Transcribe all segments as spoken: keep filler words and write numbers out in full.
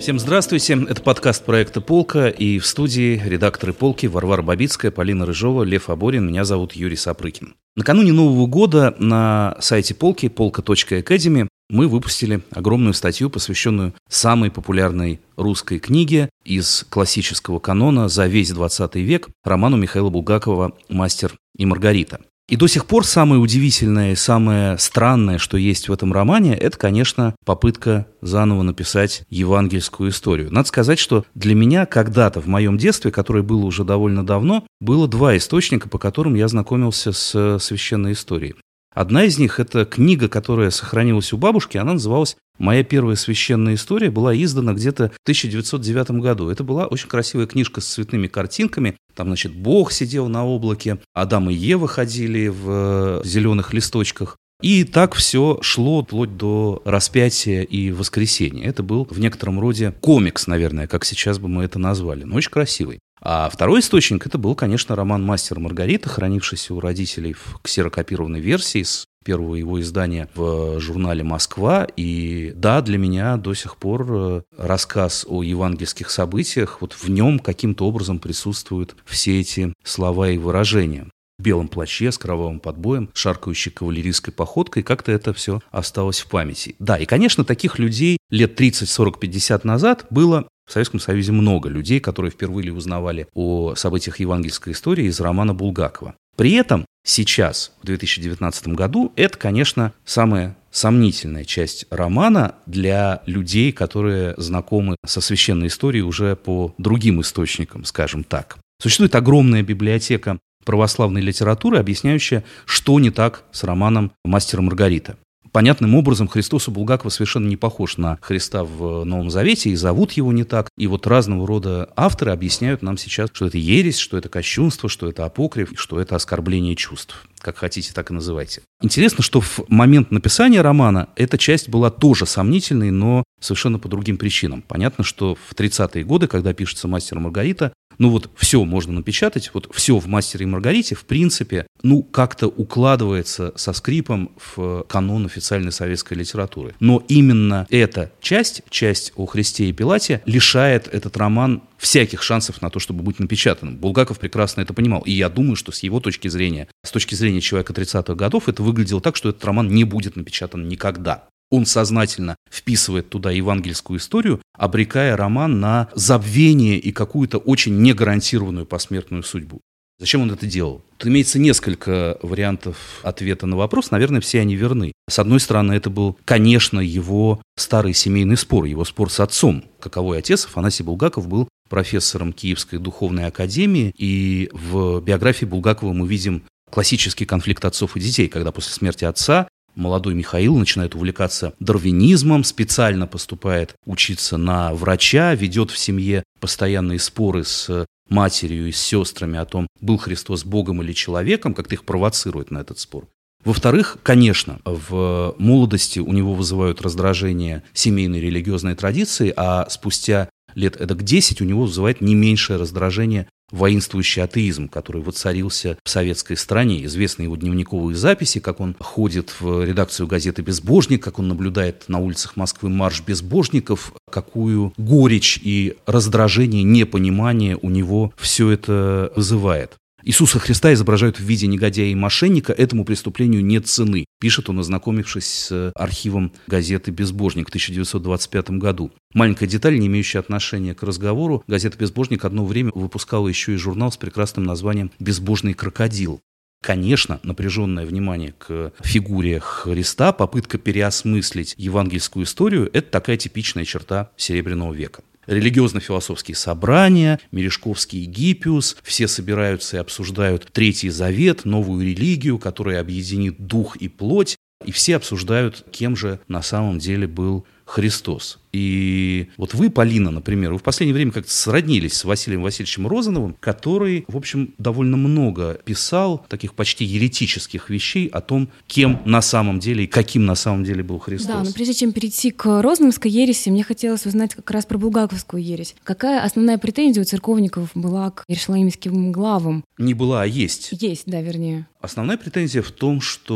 Всем здравствуйте, это подкаст проекта «Полка», и в студии редакторы «Полки» Варвара Бабицкая, Полина Рыжова, Лев Аборин, меня зовут Юрий Сапрыкин. Накануне Нового года на сайте «Полки» полка точка академи мы выпустили огромную статью, посвященную самой популярной русской книге из классического канона за весь двадцатый век, роману Михаила Булгакова «Мастер и Маргарита». И до сих пор самое удивительное и самое странное, что есть в этом романе, это, конечно, попытка заново написать евангельскую историю. Надо сказать, что для меня когда-то в моем детстве, которое было уже довольно давно, было два источника, по которым я знакомился с священной историей. Одна из них – это книга, которая сохранилась у бабушки, она называлась «Моя первая священная история», была издана где-то в тысяча девятьсот девятом году. Это была очень красивая книжка с цветными картинками. Там, значит, Бог сидел на облаке, Адам и Ева ходили в зеленых листочках. И так все шло вплоть до распятия и воскресения. Это был в некотором роде комикс, наверное, как сейчас бы мы это назвали, но очень красивый. А второй источник – это был, конечно, роман «Мастер и Маргарита», хранившийся у родителей в ксерокопированной версии с первого его издания в журнале «Москва». И да, для меня до сих пор рассказ о евангельских событиях, вот в нем каким-то образом присутствуют все эти слова и выражения. В белом плаще с кровавым подбоем, шаркающей кавалерийской походкой, как-то это все осталось в памяти. Да, и, конечно, таких людей лет тридцать, сорок, пятьдесят назад было в Советском Союзе много людей, которые впервые узнавали о событиях евангельской истории из романа Булгакова. При этом сейчас, в две тысячи девятнадцатом году, это, конечно, самая сомнительная часть романа для людей, которые знакомы со священной историей уже по другим источникам, скажем так. Существует огромная библиотека православной литературы, объясняющая, что не так с романом «Мастер и Маргарита». Понятным образом Христос у Булгакова совершенно не похож на Христа в Новом Завете, и зовут его не так. И вот разного рода авторы объясняют нам сейчас, что это ересь, что это кощунство, что это апокриф, что это оскорбление чувств. Как хотите, так и называйте. Интересно, что в момент написания романа эта часть была тоже сомнительной, но совершенно по другим причинам. Понятно, что в тридцатые годы, когда пишется «Мастер и Маргарита», ну вот все можно напечатать, вот все в «Мастере и Маргарите» в принципе, ну как-то укладывается со скрипом в канон официальной советской литературы. Но именно эта часть, часть о Христе и Пилате, лишает этот роман всяких шансов на то, чтобы быть напечатанным. Булгаков прекрасно это понимал. И я думаю, что с его точки зрения, с точки зрения человека тридцатых годов, это выглядело так, что этот роман не будет напечатан никогда. Он сознательно вписывает туда евангельскую историю, обрекая роман на забвение и какую-то очень негарантированную посмертную судьбу. Зачем он это делал? Тут имеется несколько вариантов ответа на вопрос, наверное, все они верны. С одной стороны, это был, конечно, его старый семейный спор, его спор с отцом. Каковой отец, Афанасий Булгаков, был профессором Киевской духовной академии, и в биографии Булгакова мы видим классический конфликт отцов и детей, когда после смерти отца молодой Михаил начинает увлекаться дарвинизмом, специально поступает учиться на врача, ведет в семье постоянные споры с матерью и с сестрами о том, был Христос Богом или человеком, как-то их провоцирует на этот спор. Во-вторых, конечно, в молодости у него вызывают раздражение семейные религиозные традиции, а спустя лет эдак десять у него вызывает не меньшее раздражение воинствующий атеизм, который воцарился в советской стране. Известны его дневниковые записи, как он ходит в редакцию газеты «Безбожник», как он наблюдает на улицах Москвы марш безбожников, какую горечь и раздражение, непонимание у него все это вызывает. Иисуса Христа изображают в виде негодяя и мошенника, этому преступлению нет цены, пишет он, ознакомившись с архивом газеты «Безбожник» в тысяча девятьсот двадцать пятом году. Маленькая деталь, не имеющая отношения к разговору, газета «Безбожник» одно время выпускала еще и журнал с прекрасным названием «Безбожный крокодил». Конечно, напряженное внимание к фигуре Христа, попытка переосмыслить евангельскую историю – это такая типичная черта Серебряного века. Религиозно-философские собрания, Мережковский и Гиппиус, все собираются и обсуждают Третий Завет, новую религию, которая объединит дух и плоть, и все обсуждают, кем же на самом деле был Христос. И вот вы, Полина, например, вы в последнее время как-то сроднились с Василием Васильевичем Розановым, который, в общем, довольно много писал таких почти еретических вещей о том, кем на самом деле и каким на самом деле был Христос. Да, но прежде чем перейти к розановской ереси, мне хотелось узнать как раз про булгаковскую ересь. Какая основная претензия у церковников была к иерусалимским главам? Не была, а есть. Есть, да, вернее. Основная претензия в том, что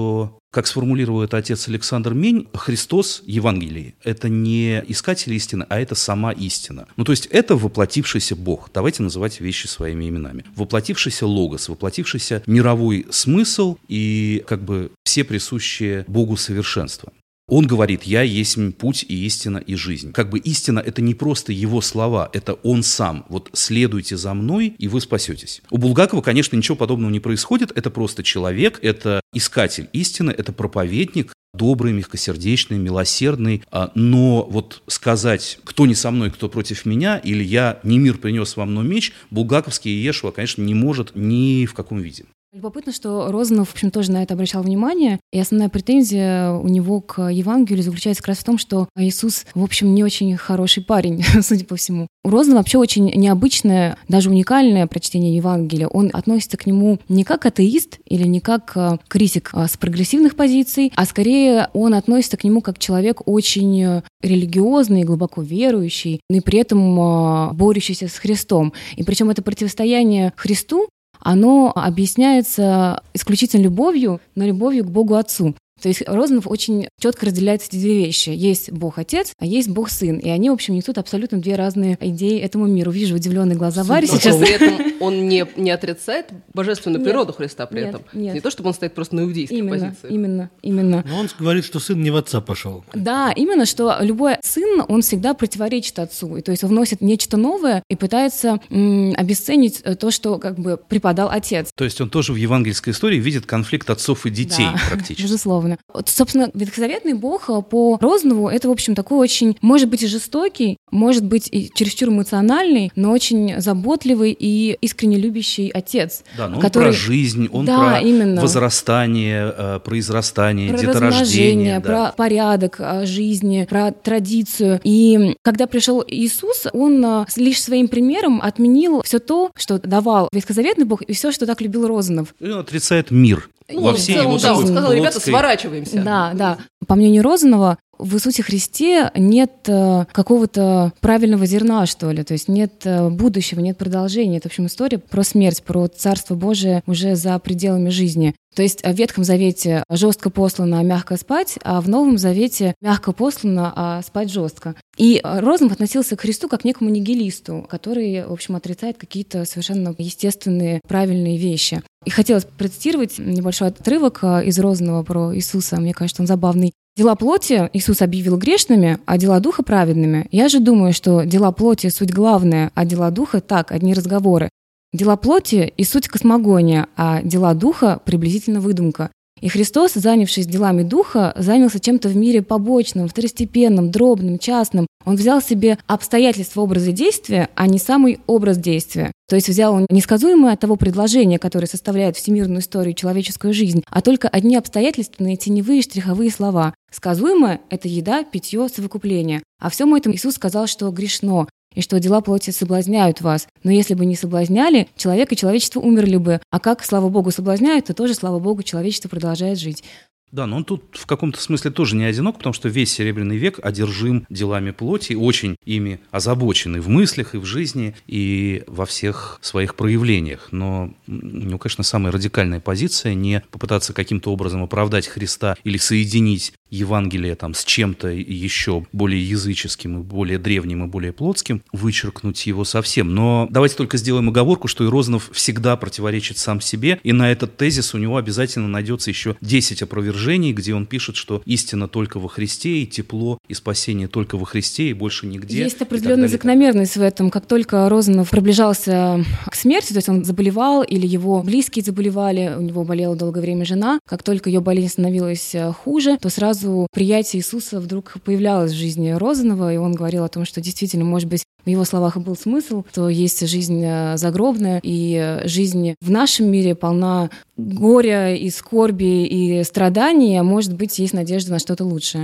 Как сформулировал это отец Александр Мень, Христос, Евангелие, это не искатель истины, а это сама истина. Ну, то есть это воплотившийся Бог. Давайте называть вещи своими именами. Воплотившийся логос, воплотившийся мировой смысл и как бы все присущие Богу совершенства. Он говорит: «Я есть путь и истина и жизнь». Как бы истина – это не просто его слова, это он сам. Вот следуйте за мной, и вы спасетесь. У Булгакова, конечно, ничего подобного не происходит. Это просто человек, это искатель истины, это проповедник, добрый, мягкосердечный, милосердный. Но вот сказать, кто не со мной, кто против меня, или я не мир принес вам, но меч, булгаковский Иешуа, конечно, не может ни в каком виде. Любопытно, что Розанов, в общем, тоже на это обращал внимание, и основная претензия у него к Евангелию заключается как раз в том, что Иисус, в общем, не очень хороший парень, судя по всему. У Розанова вообще очень необычное, даже уникальное прочтение Евангелия. Он относится к нему не как атеист или не как критик с прогрессивных позиций, а скорее он относится к нему как человек очень религиозный, глубоко верующий, но и при этом борющийся с Христом. И причем это противостояние Христу, оно объясняется исключительно любовью, но любовью к Богу Отцу. То есть Розанов очень четко разделяет эти две вещи. Есть Бог-Отец, а есть Бог-Сын. И они, в общем, несут абсолютно две разные идеи этому миру. Вижу удивленные глаза Вари сейчас. При этом он не, не отрицает божественную нет, природу Христа при нет, этом. Нет. Не то, чтобы он стоит просто на иудейской именно, позиции. Именно, именно. Но он говорит, что сын не в отца пошел. Да, именно, что любой сын, он всегда противоречит отцу. И то есть он вносит нечто новое и пытается м, обесценить то, что как бы преподал отец. То есть он тоже в евангельской истории видит конфликт отцов и детей, да, практически. Безусловно. Вот, собственно, ветхозаветный Бог по Розанову — это, в общем, такой очень, может быть, и жестокий, может быть, и чересчур эмоциональный, но очень заботливый и искренне любящий отец. Да, но который... он про жизнь, он да, про именно. возрастание, произрастание, про деторождение. Да. Про порядок жизни, про традицию. И когда пришел Иисус, он лишь своим примером отменил все то, что давал ветхозаветный Бог, и все, что так любил Розанов. И он отрицает мир. Ну, во в всей целом, его да, такой он сказал: ребята, плотской... сворачиваемся. Да, да. По мнению Розанова, в Иисусе Христе нет э, какого-то правильного зерна, что ли, то есть нет э, будущего, нет продолжения. Это, в общем, история про смерть, про Царство Божие уже за пределами жизни. То есть в Ветхом Завете жестко послано, а мягко спать, а в Новом Завете мягко послано, а спать жестко. И Розанов относился к Христу как к некому нигилисту, который, в общем, отрицает какие-то совершенно естественные, правильные вещи. И хотелось процитировать небольшой отрывок из Розанова про Иисуса, мне кажется, он забавный. «Дела плоти Иисус объявил грешными, а дела духа праведными. Я же думаю, что дела плоти — суть главная, а дела духа — так, одни разговоры. Дела плоти и суть космогония, а дела духа — приблизительно выдумка. И Христос, занявшись делами духа, занялся чем-то в мире побочным, второстепенным, дробным, частным. Он взял себе обстоятельства образа действия, а не самый образ действия. То есть взял он несказуемое от того предложения, которое составляет всемирную историю, человеческую жизнь, а только одни обстоятельственные теневые штриховые слова. Сказуемое — это еда, питье, совокупление. А всему этому Иисус сказал, что грешно, и что дела плоти соблазняют вас. Но если бы не соблазняли, человек и человечество умерли бы. А как, слава Богу, соблазняют, то тоже, слава Богу, человечество продолжает жить». Да, но он тут в каком-то смысле тоже не одинок, потому что весь Серебряный век одержим делами плоти, очень ими озабочен и в мыслях, и в жизни, и во всех своих проявлениях. Но у него, конечно, самая радикальная позиция — не попытаться каким-то образом оправдать Христа или соединить Евангелие там с чем-то еще более языческим, и более древним, и более плотским, вычеркнуть его совсем. Но давайте только сделаем оговорку, что и Розанов всегда противоречит сам себе, и на этот тезис у него обязательно найдется еще десять опровержений, где он пишет, что истина только во Христе, и тепло, и спасение только во Христе, и больше нигде. Есть определенная закономерность в этом. Как только Розанов приближался к смерти, то есть он заболевал, или его близкие заболевали, у него болела долгое время жена, как только ее болезнь становилась хуже, то сразу приятие Иисуса вдруг появлялось в жизни Розанова, и он говорил о том, что действительно, может быть, в его словах и был смысл, что есть жизнь загробная, и жизнь в нашем мире полна горя и скорби и страданий, а может быть, есть надежда на что-то лучшее.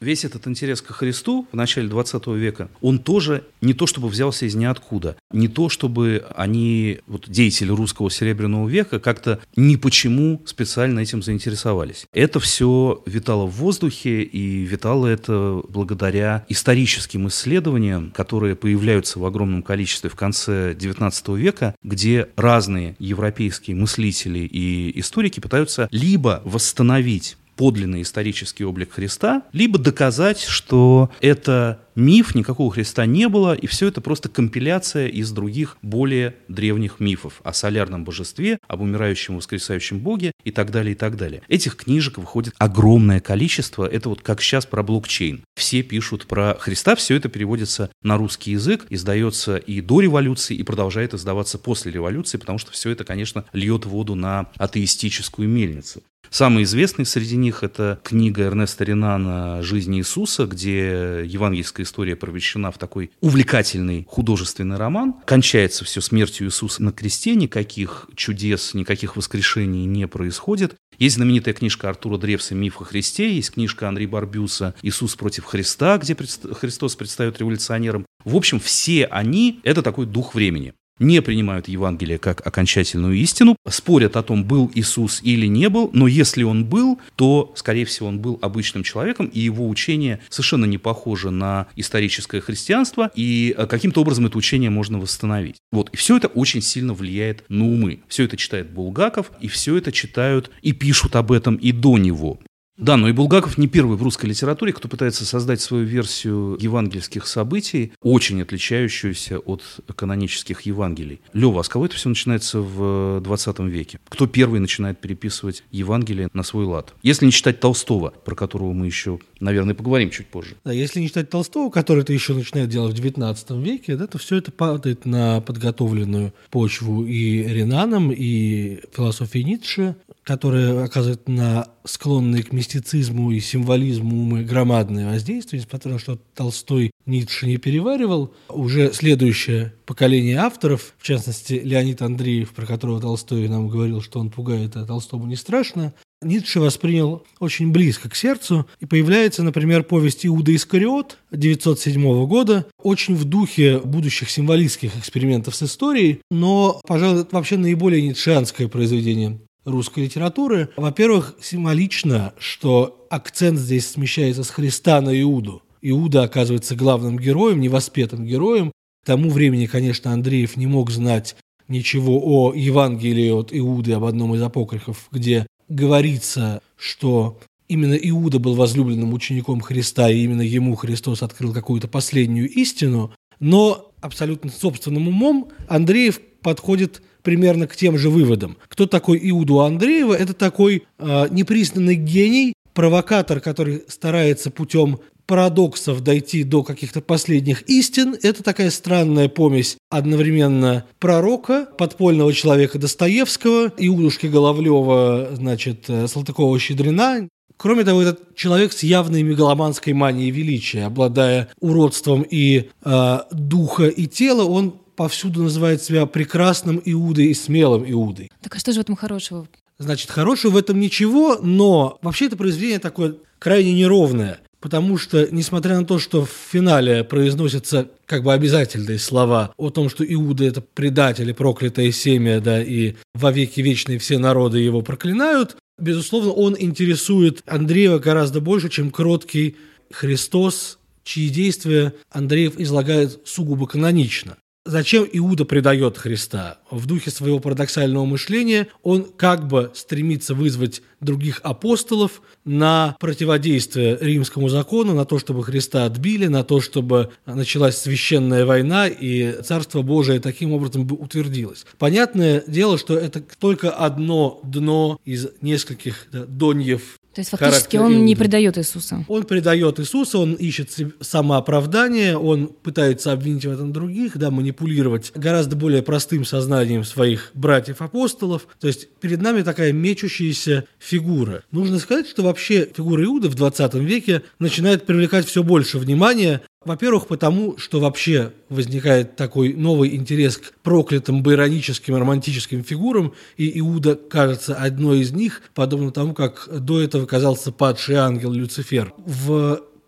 весь этот интерес к Христу в начале двадцатого века, он тоже не то чтобы взялся из ниоткуда, не то чтобы они, вот деятели русского Серебряного века, как-то ни почему специально этим заинтересовались. Это все витало в воздухе, и витало это благодаря историческим исследованиям, которые появляются в огромном количестве в конце девятнадцатого века, где разные европейские мыслители и историки пытаются либо восстановить подлинный исторический облик Христа, либо доказать, что это миф, никакого Христа не было, и все это просто компиляция из других более древних мифов о солярном божестве, об умирающем воскресающем Боге и так далее, и так далее. Этих книжек выходит огромное количество, это вот как сейчас про блокчейн. Все пишут про Христа, все это переводится на русский язык, издается и до революции, и продолжает издаваться после революции, потому что все это, конечно, льет воду на атеистическую мельницу. Самый известный среди них — это книга Эрнеста Ренана «Жизнь Иисуса», где евангельская история провещена в такой увлекательный художественный роман. Кончается все смертью Иисуса на кресте, никаких чудес, никаких воскрешений не происходит. Есть знаменитая книжка Артура Древса «Миф о Христе», есть книжка Анри Барбюса «Иисус против Христа», где Христос предстает революционером. В общем, все они — это такой дух времени. Не принимают Евангелие как окончательную истину, спорят о том, был Иисус или не был, но если он был, то, скорее всего, он был обычным человеком, и его учение совершенно не похоже на историческое христианство, и каким-то образом это учение можно восстановить. Вот. И все это очень сильно влияет на умы. Все это читает Булгаков, и все это читают и пишут об этом и до него. Да, но и Булгаков не первый в русской литературе, кто пытается создать свою версию евангельских событий, очень отличающуюся от канонических Евангелий. Лёва, а с кого это все начинается в двадцатом веке? Кто первый начинает переписывать Евангелие на свой лад? Если не читать Толстого, про которого мы еще, наверное, поговорим чуть позже. Да, если не читать Толстого, который это еще начинает делать в девятнадцатом веке, да, то все это падает на подготовленную почву и Ренаном, и философией Ницше, которая оказывает на склонные к мистицизму и символизму умы громадное воздействие, несмотря на то, что Толстой Ницше не переваривал. Уже следующее поколение авторов, в частности Леонид Андреев, про которого Толстой нам говорил, что он пугает, а Толстому не страшно, Ницше воспринял очень близко к сердцу, и появляется, например, повесть «Иуда Искариот» девятьсот седьмого года, очень в духе будущих символистских экспериментов с историей, но, пожалуй, это вообще наиболее ницшеанское произведение русской литературы. Во-первых, символично, что акцент здесь смещается с Христа на Иуду. Иуда оказывается главным героем, невоспетым героем. К тому времени, конечно, Андреев не мог знать ничего о Евангелии от Иуды, об одном из апокрифов, где говорится, что именно Иуда был возлюбленным учеником Христа, и именно ему Христос открыл какую-то последнюю истину. Но абсолютно собственным умом Андреев подходит примерно к тем же выводам. Кто такой Иуда у Андреева? Это такой э, непризнанный гений, провокатор, который старается путем парадоксов дойти до каких-то последних истин. Это такая странная помесь одновременно пророка, подпольного человека Достоевского, Иудушки Головлева, значит, Салтыкова-Щедрина. Кроме того, этот человек с явной мегаломанской манией величия, обладая уродством и э, духа, и тела, он повсюду называет себя прекрасным Иудой и смелым Иудой. Так а что же в этом хорошего? Значит, хорошего в этом ничего, но вообще это произведение такое крайне неровное, потому что, несмотря на то, что в финале произносятся как бы обязательные слова о том, что Иуда – это предатель и проклятое семя, да, и во веки вечные все народы его проклинают, безусловно, он интересует Андреева гораздо больше, чем кроткий Христос, чьи действия Андреев излагает сугубо канонично. Зачем Иуда предает Христа? В духе своего парадоксального мышления он как бы стремится вызвать других апостолов на противодействие римскому закону, на то, чтобы Христа отбили, на то, чтобы началась священная война и Царство Божие таким образом бы утвердилось. Понятное дело, что это только одно дно из нескольких да, доньев. То есть фактически он Иуды. Не предает Иисуса. Он предает Иисуса, он ищет самооправдание, он пытается обвинить в этом других, да, манипулировать гораздо более простым сознанием своих братьев-апостолов. То есть перед нами такая мечущаяся фигура. Нужно сказать, что вообще фигура Иуды в двадцатом веке начинает привлекать все больше внимания. Во-первых, потому что вообще возникает такой новый интерес к проклятым байроническим романтическим фигурам, и Иуда кажется одной из них, подобно тому, как до этого казался падший ангел Люцифер. В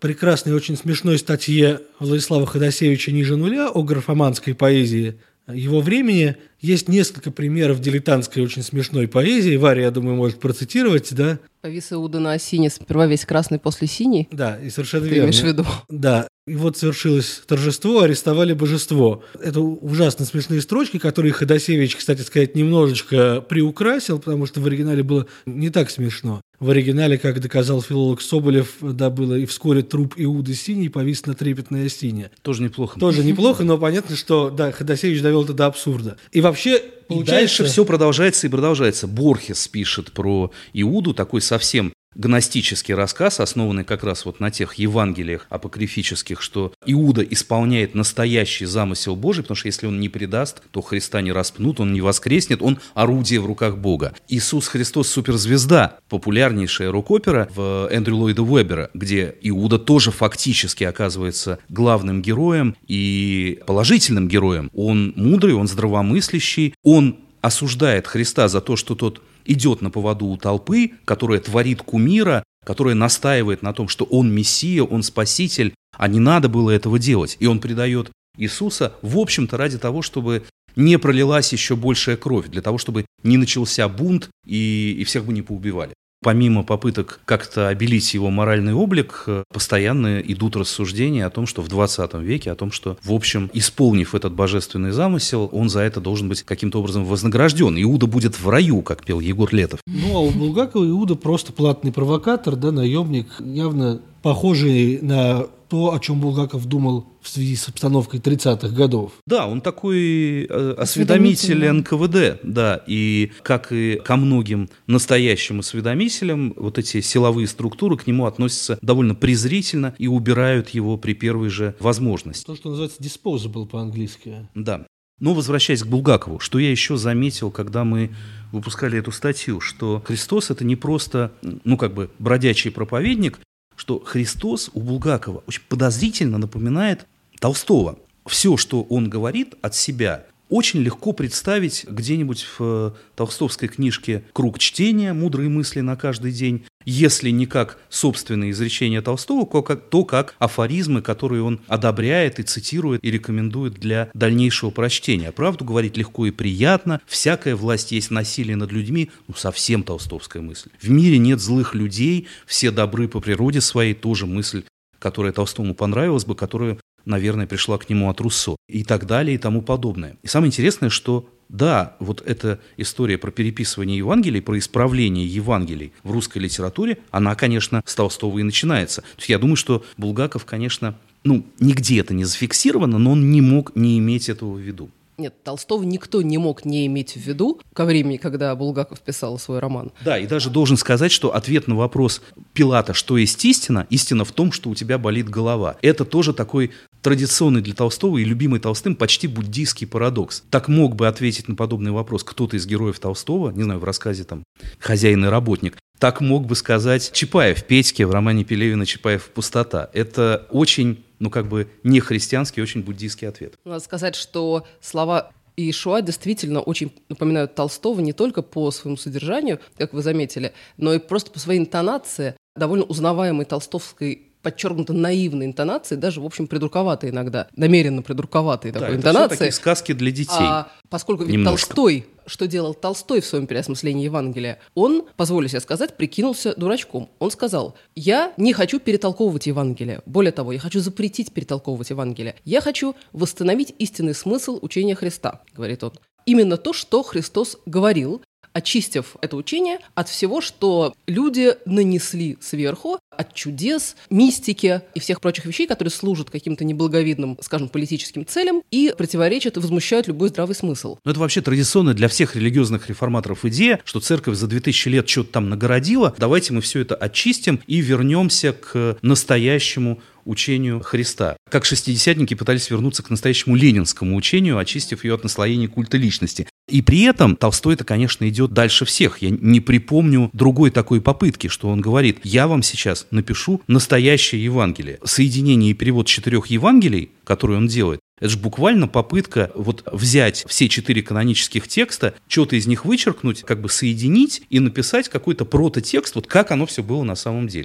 прекрасной, очень смешной статье Владислава Ходосевича «Ниже нуля» о графоманской поэзии его времени есть несколько примеров дилетантской очень смешной поэзии. Варя, я думаю, может процитировать, да? Повис Иуда на осине, сперва весь красный, после синий. Да, и совершенно Ты верно. имеешь в виду? Да. И вот совершилось торжество, арестовали божество. Это ужасно смешные строчки, которые Ходосевич, кстати сказать, немножечко приукрасил, потому что в оригинале было не так смешно. В оригинале, как доказал филолог Соболев, да, было и вскоре труп Иуды синий повис на трепетной осине. Тоже неплохо. Тоже неплохо, но понятно, что да, Ходосевич довел это до абсурда. И вообще, получается... И дальше все продолжается и продолжается. Борхес пишет про Иуду, такой совсем гностический рассказ, основанный как раз вот на тех Евангелиях апокрифических, что Иуда исполняет настоящий замысел Божий, потому что если он не предаст, то Христа не распнут, он не воскреснет, он орудие в руках Бога. Иисус Христос суперзвезда, популярнейшая рок-опера в Эндрю Ллойда Уэббера, где Иуда тоже фактически оказывается главным героем и положительным героем. Он мудрый, он здравомыслящий, он осуждает Христа за то, что тот идет на поводу у толпы, которая творит кумира, которая настаивает на том, что он Мессия, он Спаситель, а не надо было этого делать. И он предает Иисуса, в общем-то, ради того, чтобы не пролилась еще большая кровь, для того, чтобы не начался бунт и, и всех бы не поубивали. Помимо попыток как-то обелить его моральный облик, постоянно идут рассуждения о том, что в двадцатом веке, о том, что, в общем, исполнив этот божественный замысел, он за это должен быть каким-то образом вознагражден. Иуда будет в раю, как пел Егор Летов. Ну, а у Булгакова Иуда просто платный провокатор, да, наемник, явно похожий на то, о чем Булгаков думал в связи с обстановкой тридцатых годов. Да, он такой э, осведомитель эн ка вэ дэ, да, и как и ко многим настоящим осведомителям, вот эти силовые структуры к нему относятся довольно презрительно и убирают его при первой же возможности. То, что называется disposable по-английски. Да. Но возвращаясь к Булгакову, что я еще заметил, когда мы выпускали эту статью, что Христос — это не просто, ну, как бы бродячий проповедник, что Христос у Булгакова очень подозрительно напоминает Толстого. Все, что он говорит от себя, очень легко представить где-нибудь в толстовской книжке «Круг чтения. Мудрые мысли на каждый день». Если не как собственные изречения Толстого, то как афоризмы, которые он одобряет и цитирует и рекомендует для дальнейшего прочтения. Правду говорить легко и приятно. Всякая власть есть насилие над людьми. Ну, совсем толстовская мысль. В мире нет злых людей, все добры по природе своей. Тоже мысль, которая Толстому понравилась бы, которую, наверное, пришла к нему от Руссо. И так далее, и тому подобное. И самое интересное, что да, вот эта история про переписывание Евангелий, про исправление Евангелий в русской литературе, она, конечно, с Толстого и начинается. То есть я думаю, что Булгаков, конечно, ну, нигде это не зафиксировано, но он не мог не иметь этого в виду. Нет, Толстого никто не мог не иметь в виду ко времени, когда Булгаков писал свой роман. Да, и даже должен сказать, что ответ на вопрос Пилата, что есть истина, истина в том, что у тебя болит голова. Это тоже такой традиционный для Толстого и любимый Толстым почти буддийский парадокс. Так мог бы ответить на подобный вопрос кто-то из героев Толстого, не знаю, в рассказе там «Хозяин и работник». Так мог бы сказать Чапаев, Петьке в романе Пелевина «Чапаев. Пустота». Это очень, ну как бы не христианский, очень буддийский ответ. Надо сказать, что слова Иешуа действительно очень напоминают Толстого не только по своему содержанию, как вы заметили, но и просто по своей интонации, довольно узнаваемой толстовской подчеркнуто наивной интонации, даже, в общем, придурковатой иногда, намеренно придурковатой такой да, интонации. Это все-таки сказки для детей. А поскольку ведь Толстой, что делал Толстой в своем переосмыслении Евангелия, он, позволю себе сказать, прикинулся дурачком. Он сказал: я не хочу перетолковывать Евангелие. Более того, я хочу запретить перетолковывать Евангелие. Я хочу восстановить истинный смысл учения Христа, говорит он. Именно то, что Христос говорил, очистив это учение от всего, что люди нанесли сверху, от чудес, мистики и всех прочих вещей, которые служат каким-то неблаговидным, скажем, политическим целям и противоречат и возмущают любой здравый смысл. Но это вообще традиционная для всех религиозных реформаторов идея, что церковь за две тысячи лет что-то там нагородила, давайте мы все это очистим и вернемся к настоящему учению Христа. Как шестидесятники пытались вернуться к настоящему ленинскому учению, очистив ее от наслоения культа личности. И при этом Толстой-то, конечно, идет дальше всех. Я не припомню другой такой попытки, что он говорит: я вам сейчас напишу настоящее Евангелие. Соединение и перевод четырех Евангелий, которые он делает, это же буквально попытка вот взять все четыре канонических текста, что-то из них вычеркнуть, как бы соединить и написать какой-то прототекст, вот как оно все было на самом деле.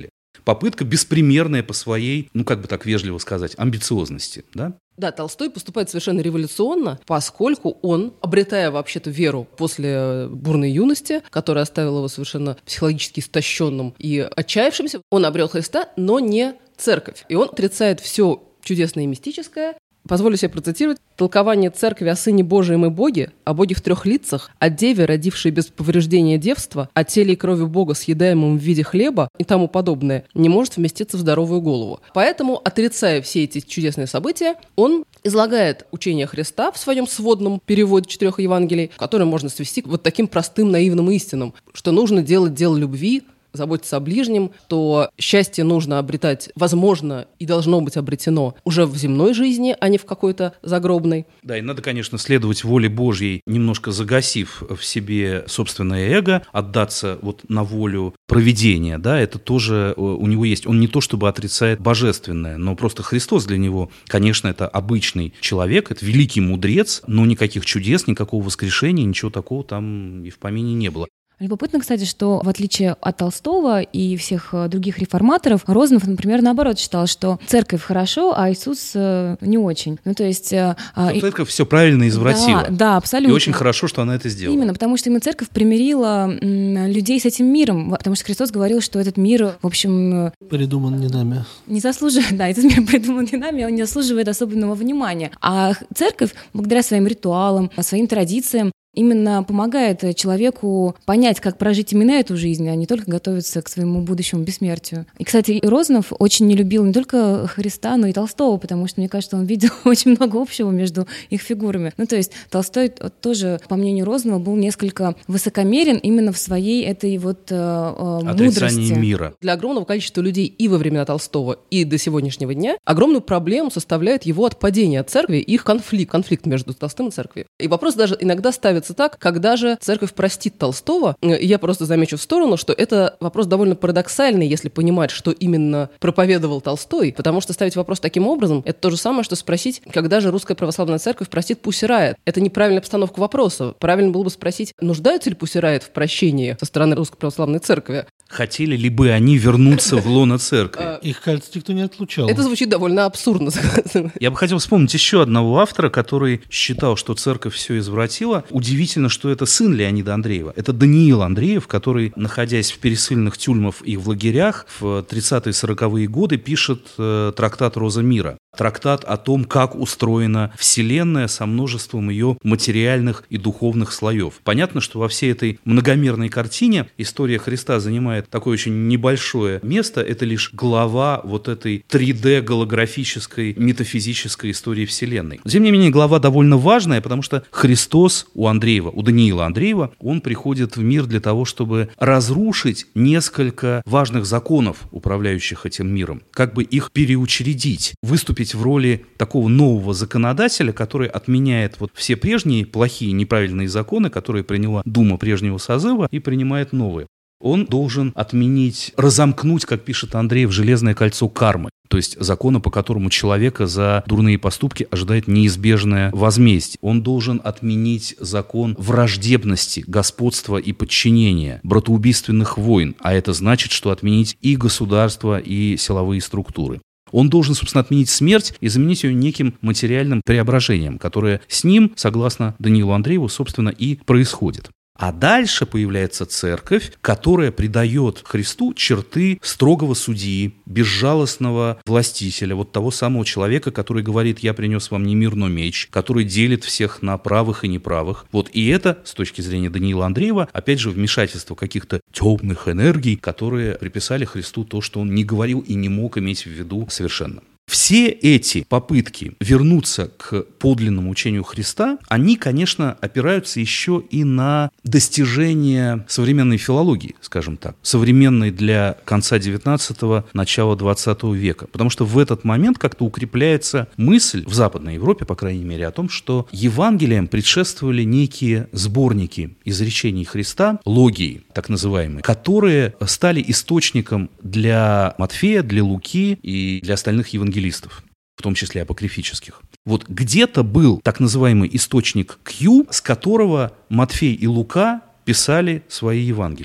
попытка беспримерная по своей, ну как бы так вежливо сказать, амбициозности, да? Да, Толстой поступает совершенно революционно, поскольку он, обретая вообще-то веру после бурной юности, которая оставила его совершенно психологически истощенным и отчаявшимся, он обрел Христа, но не церковь. И он отрицает все чудесное и мистическое. Позволю себе процитировать. «Толкование церкви о Сыне Божием и Боге, о Боге в трех лицах, о Деве, родившей без повреждения девства, о теле и крови Бога, съедаемом в виде хлеба и тому подобное, не может вместиться в здоровую голову». Поэтому, отрицая все эти чудесные события, он излагает учение Христа в своем сводном переводе четырех Евангелий, который можно свести к вот таким простым наивным истинам, что нужно делать дело любви, заботиться о ближнем, то счастье нужно обретать, возможно, и должно быть обретено уже в земной жизни, а не в какой-то загробной. Да, и надо, конечно, следовать воле Божьей, немножко загасив в себе собственное эго, отдаться вот на волю провидения, да, это тоже у него есть. Он не то чтобы отрицает божественное, но просто Христос для него, конечно, это обычный человек, это великий мудрец, но никаких чудес, никакого воскрешения, ничего такого там и в помине не было. Любопытно, кстати, что в отличие от Толстого и всех других реформаторов, Розанов, например, наоборот считал, что церковь хорошо, а Иисус не очень. Ну, то есть... Церковь все правильно извратила. Да, да, абсолютно. И очень хорошо, что она это сделала. Именно, потому что именно церковь примирила людей с этим миром, потому что Христос говорил, что этот мир, в общем... Придуман не нами. Не заслуживает, да, этот мир придуман не нами, он не заслуживает особенного внимания. А церковь, благодаря своим ритуалам, своим традициям, именно помогает человеку понять, как прожить именно эту жизнь, а не только готовиться к своему будущему бессмертию. И, кстати, Розанов очень не любил не только Христа, но и Толстого, потому что, мне кажется, он видел очень много общего между их фигурами. Ну, то есть Толстой тоже, по мнению Розанова, был несколько высокомерен именно в своей этой вот э, мудрости. Отрицании мира. Для огромного количества людей и во времена Толстого, и до сегодняшнего дня огромную проблему составляет его отпадение от церкви, их конфликт, конфликт между Толстым и церковью. И вопрос даже иногда ставится так, когда же церковь простит Толстого. Я просто замечу в сторону, что это вопрос довольно парадоксальный, если понимать, что именно проповедовал Толстой, потому что ставить вопрос таким образом, это то же самое, что спросить, когда же Русская Православная Церковь простит Пусси Райт. Это неправильная постановка вопроса. Правильно было бы спросить, нуждаются ли Пусси Райт в прощении со стороны Русской Православной Церкви. Хотели ли бы они вернуться в лоно церкви? Их, кажется, никто не отлучал. Это звучит довольно абсурдно. Я бы хотел вспомнить еще одного автора, который считал, что церковь все извратила. Удивительно, что это сын Леонида Андреева. Это Даниил Андреев, который, находясь в пересыльных тюрьмах и в лагерях, в тридцатые-сороковые годы пишет э, трактат «Роза мира». Трактат о том, как устроена Вселенная со множеством ее материальных и духовных слоев. Понятно, что во всей этой многомерной картине история Христа занимает такое очень небольшое место. Это лишь глава вот этой три дэ-голографической метафизической истории Вселенной. Тем не менее, глава довольно важная, потому что Христос у Андреева, у Даниила Андреева, он приходит в мир для того, чтобы разрушить несколько важных законов, управляющих этим миром, как бы их переучредить, выступить в роли такого нового законодателя, который отменяет вот все прежние плохие, неправильные законы, которые приняла Дума прежнего созыва, и принимает новые. Он должен отменить, разомкнуть, как пишет Андреев, железное кольцо кармы, то есть закона, по которому человека за дурные поступки ожидает неизбежное возмездие. Он должен отменить закон враждебности, господства и подчинения, братоубийственных войн, а это значит, что отменить и государство, и силовые структуры. Он должен, собственно, отменить смерть и заменить ее неким материальным преображением, которое с ним, согласно Даниилу Андрееву, собственно, и происходит. А дальше появляется церковь, которая придает Христу черты строгого судьи, безжалостного властителя, вот того самого человека, который говорит: «Я принес вам не мир, но меч», который делит всех на правых и неправых. Вот и это, с точки зрения Даниила Андреева, опять же, вмешательство каких-то темных энергий, которые приписали Христу то, что он не говорил и не мог иметь в виду совершенно. Все эти попытки вернуться к подлинному учению Христа, они, конечно, опираются еще и на достижения современной филологии, скажем так, современной для конца девятнадцатого, начала двадцатого века. Потому что в этот момент как-то укрепляется мысль в Западной Европе, по крайней мере, о том, что Евангелиям предшествовали некие сборники изречений Христа, логии, так называемые, которые стали источником для Матфея, для Луки и для остальных евангелистов, в том числе апокрифических. Вот где-то был так называемый источник Q, с которого Матфей и Лука писали свои Евангелия.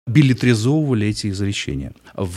билетризовывали эти изречения.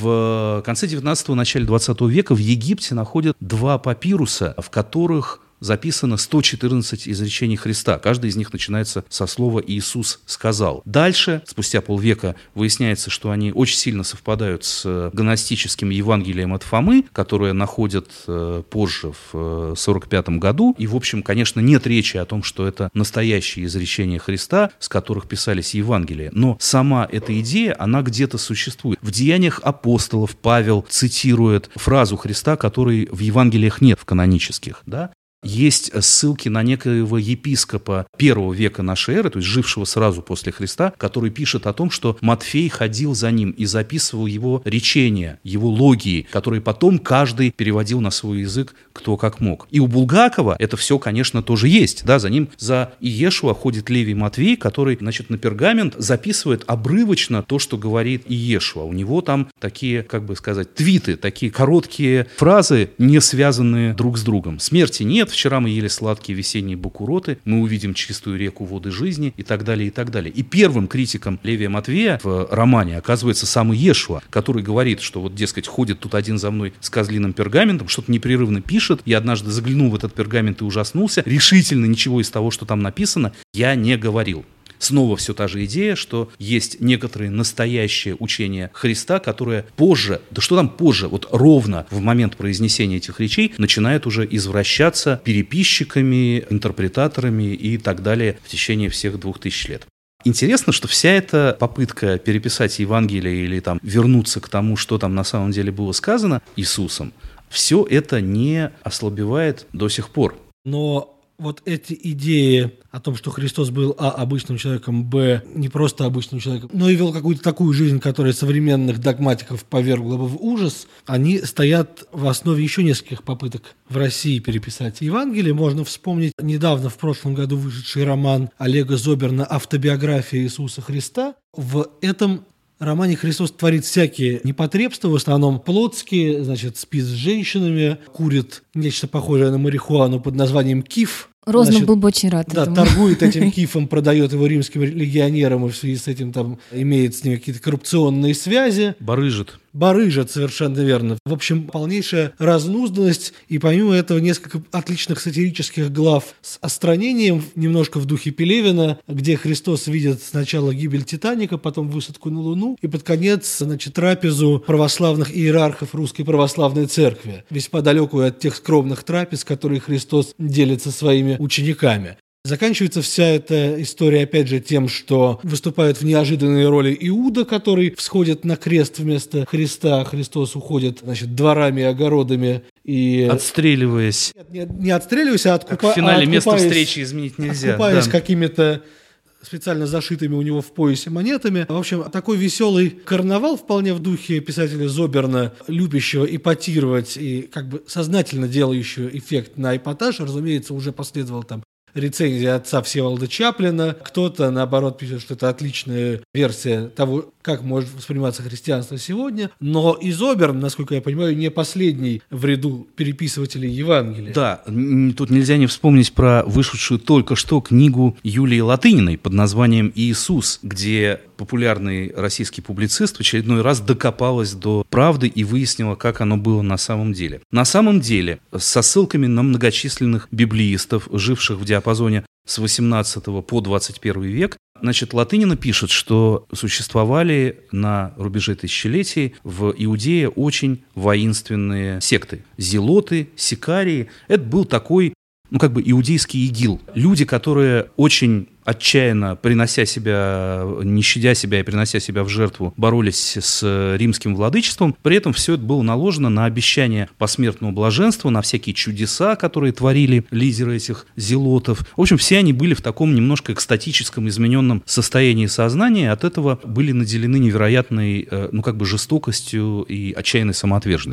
В конце девятнадцатого, начале двадцатого века в Египте находят два папируса, в которых записано сто четырнадцать изречений Христа. Каждый из них начинается со слова «Иисус сказал». Дальше, спустя полвека, выясняется, что они очень сильно совпадают с гностическим Евангелием от Фомы, которое находят позже, в сорок пятом году. И, в общем, конечно, нет речи о том, что это настоящие изречения Христа, с которых писались Евангелия. Но сама эта идея, она где-то существует. В Деяниях апостолов Павел цитирует фразу Христа, которой в Евангелиях нет, в канонических, да? Есть ссылки на некоего епископа первого века нашей эры, то есть жившего сразу после Христа, который пишет о том, что Матфей ходил за ним и записывал его речения, его логии, которые потом каждый переводил на свой язык, кто как мог. И у Булгакова это все, конечно, тоже есть. Да, за ним, за Иешуа ходит Левий Матвей, который, значит, на пергамент записывает обрывочно то, что говорит Иешуа. У него там такие, как бы сказать, твиты, такие короткие фразы, не связанные друг с другом. Смерти нет. Вчера мы ели сладкие весенние бакуроты, мы увидим чистую реку воды жизни и так далее, и так далее. И первым критиком Левия Матвея в романе оказывается сам Иешуа, который говорит, что вот, дескать, ходит тут один за мной с козлиным пергаментом, что-то непрерывно пишет. Я однажды заглянул в этот пергамент и ужаснулся. Решительно ничего из того, что там написано, я не говорил. Снова все та же идея, что есть некоторые настоящие учения Христа, которые позже, да что там позже, вот ровно в момент произнесения этих речей начинают уже извращаться переписчиками, интерпретаторами и так далее в течение всех двух тысяч лет. Интересно, что вся эта попытка переписать Евангелие или там вернуться к тому, что там на самом деле было сказано Иисусом, все это не ослабевает до сих пор. Но вот эти идеи о том, что Христос был, а, обычным человеком, б, не просто обычным человеком, но и вел какую-то такую жизнь, которая современных догматиков повергла бы в ужас, они стоят в основе еще нескольких попыток в России переписать Евангелие. Можно вспомнить недавно, в прошлом году, вышедший роман Олега Зоберна «Автобиография Иисуса Христа». В этом романе Христос творит всякие непотребства, в основном плотские, значит, спит с женщинами, курит нечто похожее на марихуану под названием киф. Рознов Значит, был бы очень рад да, этому. торгует этим кифом, продает его римским легионерам, и в связи с этим там имеет с ними какие-то коррупционные связи. Барыжит. Барыжат, совершенно верно. В общем, полнейшая разнузданность, и помимо этого несколько отличных сатирических глав с остранением, немножко в духе Пелевина, где Христос видит сначала гибель Титаника, потом высадку на Луну, и под конец, значит, трапезу православных иерархов Русской Православной Церкви, весьма далекую от тех скромных трапез, которые Христос делит со своими учениками. Заканчивается вся эта история, опять же, тем, что выступает в неожиданной роли Иуда, который всходит на крест вместо Христа. Христос уходит, значит, дворами и огородами. И... Отстреливаясь. Нет, не, не отстреливаясь, а откупаясь. Как в финале место встречи изменить нельзя. Откупаясь да. какими-то специально зашитыми у него в поясе монетами. В общем, такой веселый карнавал, вполне в духе писателя Зоберна, любящего эпатировать и как бы сознательно делающего эффект на эпатаж. Разумеется, уже последовал там рецензия отца Всеволода Чаплина. Кто-то, наоборот, пишет, что это отличная версия того, как может восприниматься христианство сегодня. Но и Зоберн, насколько я понимаю, не последний в ряду переписывателей Евангелия. Да, тут нельзя не вспомнить про вышедшую только что книгу Юлии Латыниной под названием «Иисус», где популярный российский публицист в очередной раз докопалась до правды и выяснила, как оно было на самом деле. На самом деле, со ссылками на многочисленных библеистов, живших в диапазоне с восемнадцатого по двадцать первый век, значит, Латынина пишет, что существовали на рубеже тысячелетий в Иудее очень воинственные секты. Зелоты, сикарии. Это был такой, ну, как бы иудейский ИГИЛ. Люди, которые очень отчаянно, принося себя, не щадя себя и принося себя в жертву, боролись с римским владычеством. При этом все это было наложено на обещание посмертного блаженства, на всякие чудеса, которые творили лидеры этих зелотов. В общем, все они были в таком немножко экстатическом, измененном состоянии сознания, от этого были наделены невероятной, ну, как бы жестокостью и отчаянной самоотверженностью.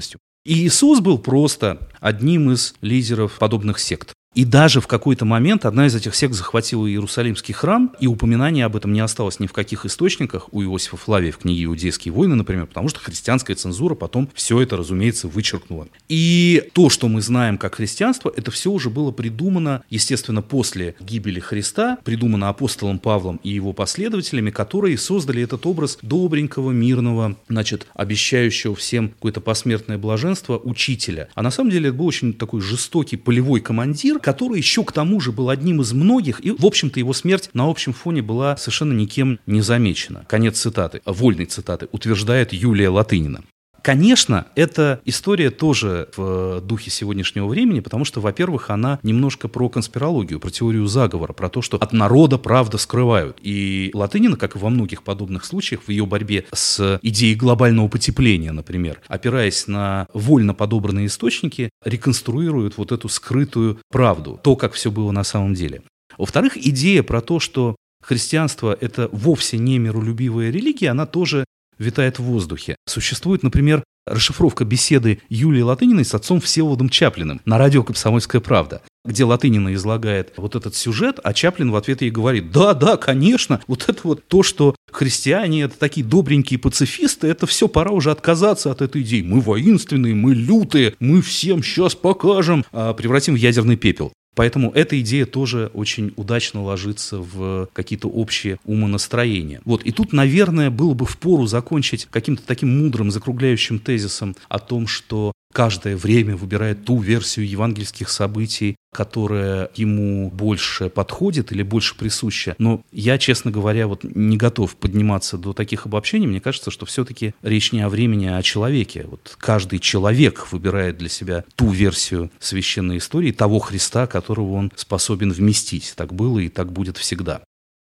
И Иисус был просто одним из лидеров подобных сект. И даже в какой-то момент одна из этих сект захватила Иерусалимский храм, и упоминания об этом не осталось ни в каких источниках у Иосифа Флавия в книге «Иудейские войны», например, потому что христианская цензура потом все это, разумеется, вычеркнула. И то, что мы знаем как христианство, это все уже было придумано, естественно, после гибели Христа, придумано апостолом Павлом и его последователями, которые создали этот образ добренького, мирного, значит, обещающего всем какое-то посмертное блаженство учителя. А на самом деле это был очень такой жестокий полевой командир, который еще к тому же был одним из многих, и, в общем-то, его смерть на общем фоне была совершенно никем не замечена. Конец цитаты, вольной цитаты, утверждает Юлия Латынина. Конечно, эта история тоже в духе сегодняшнего времени, потому что, во-первых, она немножко про конспирологию, про теорию заговора, про то, что от народа правда скрывают. И Латынина, как и во многих подобных случаях, в ее борьбе с идеей глобального потепления, например, опираясь на вольно подобранные источники, реконструирует вот эту скрытую правду, то, как все было на самом деле. Во-вторых, идея про то, что христианство – это вовсе не миролюбивая религия, она тоже витает в воздухе. Существует, например, расшифровка беседы Юлии Латыниной с отцом Всеволодом Чаплиным на радио «Комсомольская правда», где Латынина излагает вот этот сюжет, а Чаплин в ответ ей говорит: да, да, конечно, вот это вот то, что христиане — это такие добренькие пацифисты, это все, пора уже отказаться от этой идеи. Мы воинственные, мы лютые, мы всем сейчас покажем, а превратим в ядерный пепел. Поэтому эта идея тоже очень удачно ложится в какие-то общие умонастроения. Вот. И тут, наверное, было бы впору закончить каким-то таким мудрым закругляющим тезисом о том, что каждое время выбирает ту версию евангельских событий, которая ему больше подходит или больше присуща. Но я, честно говоря, вот не готов подниматься до таких обобщений. Мне кажется, что все-таки речь не о времени, а о человеке. Вот каждый человек выбирает для себя ту версию священной истории, того Христа, которого он способен вместить. Так было и так будет всегда.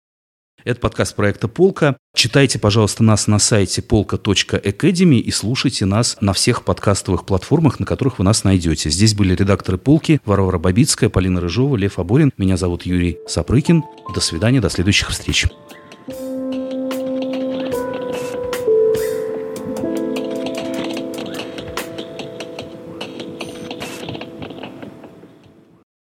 Это подкаст проекта «Полка». Читайте, пожалуйста, нас на сайте полка точка академи и слушайте нас на всех подкастовых платформах, на которых вы нас найдете. Здесь были редакторы «Полки» Варвара Бабицкая, Полина Рыжова, Лев Аборин. Меня зовут Юрий Сапрыкин. До свидания, до следующих встреч.